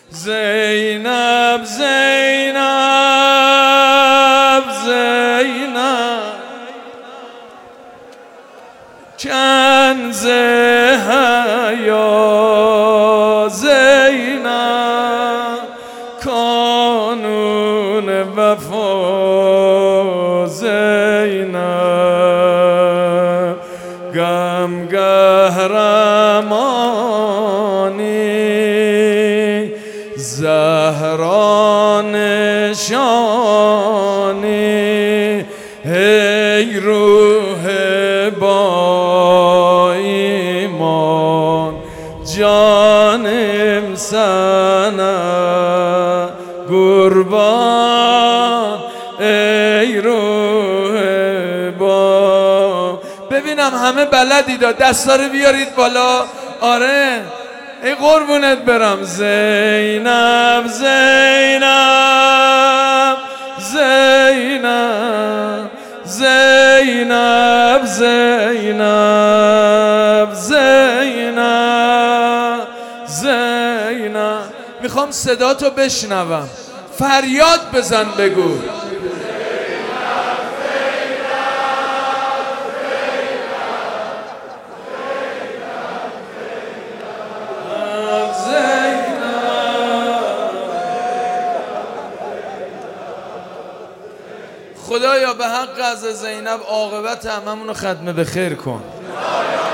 زینب زینب زینب کنز حیا زینب کانون وفا زینب غم قهرمانی زهرا نشانی ای روح با ایمان جانم سنه قربان ای روح با. ببینم همه بلدید، دستا رو بیارید بالا. آره ای قربونت برم. زینب زینب زینب زینب زینب زینب زینب. میخوام صدا تو بشنوم، فریاد بزن بگو. خدایا به حق از زینب عاقبت هممون رو ختم به خیر کن.